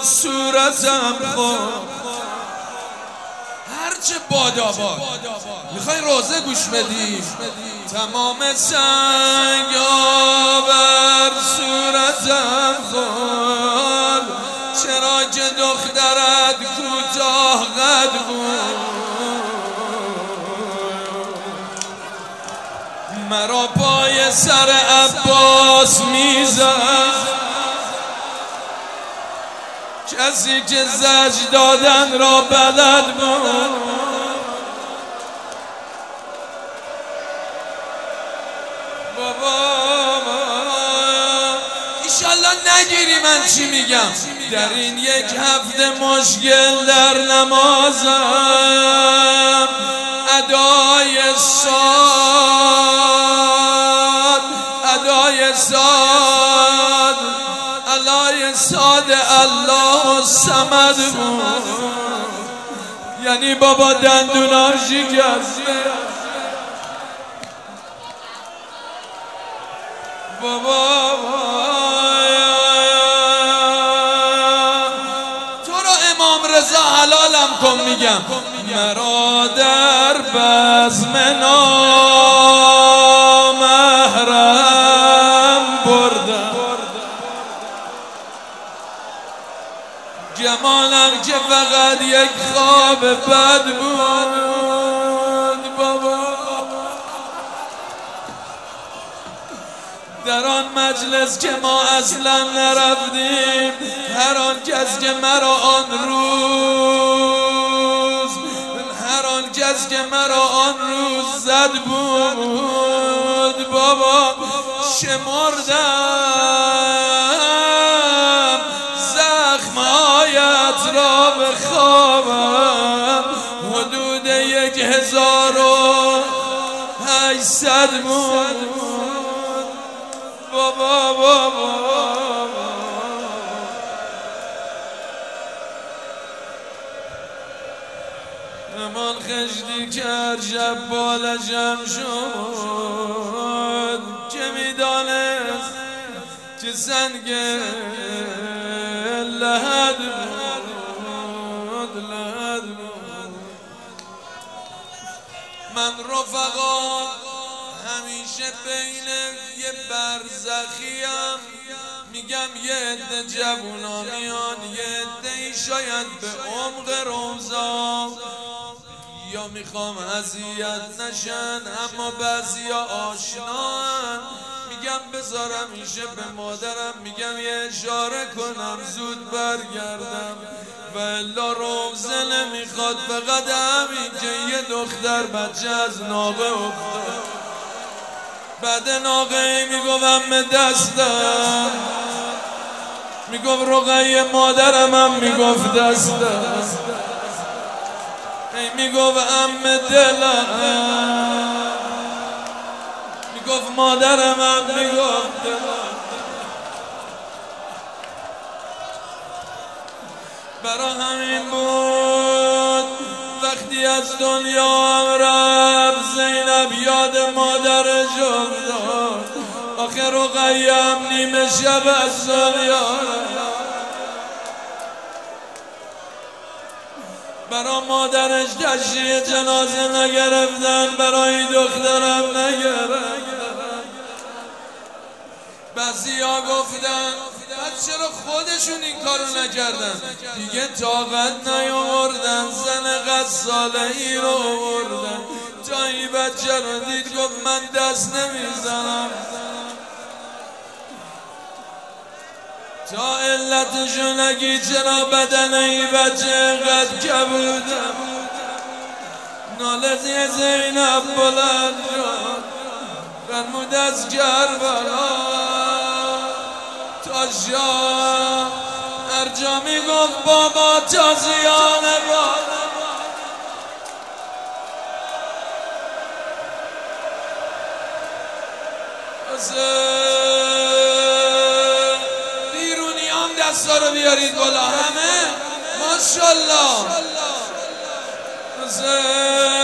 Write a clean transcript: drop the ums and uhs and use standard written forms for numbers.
صورتم خود هرچه باداباد میخوای روزه گوش بدی تمام سنگا بر صورتم خود چرا که دخترت کوتاه قد بود مرا پای سر عباس میزد کسی که زجر دادن را بلد بود بابا ایشالله نگیری من چی میگم در این یک هفته مشکل در نمازم ادای صاد الله الصمد بود یعنی بابا دندونام شکسته بابا تو رو امام رضا حلالم کن میگم مرا در بزم نامحرم بردم جمالم که فقط یک خواب بد بود بابا در آن مجلس که ما اصلا نرفتیم هر آن کس که مرا آن روز زد بود بابا شمردم زخمایت را به خوابم حدود 1800 بود بابا امان خشتی کرد شب بالشم شد که میدانست که سنگ لحد بود من رفقا همیشه بین یه برزخیم میگم یه عده جوونا میان یه عده‌ای شاید به عمق روزا یا میخوام اذیت نشن اما بعضیا آشنان میگم بذارم میشه به مادرم میگم یه اشاره کنم زود برگردم و الا روزه نمیخواد فقط همین که یه دختر بچه از ناقه افتاد بعد ناقه میگوم دستم میگفت رقیه مادرم هم میگفت دستم میگفت ام دلم میگفت مادرم هم میگفت دلم برا همین بود وقتی از دنیا هم رفت زینب یاد مادرش افتاد آخه رقیه هم نیمه شب از دنیا برا مادرش تشییع جنازه نگرفتن برای دخترم نگرفتن بعضیا گفتن بعد چرا خودشون این کارو نکردن دیگه طاقت نیاوردن زن غساله ای رو آوردن تا این بچه رو دید گفت من دست نمیزنم تا علتشو نگی چرا بدن این بچه اینقدر کبوده ناله زینب بلند شد فرمود از کربلا تا شاه هر جا میگفت بابا تازیانه باد بیرونیان دستا رو بیارید بالا همه ماشاءالله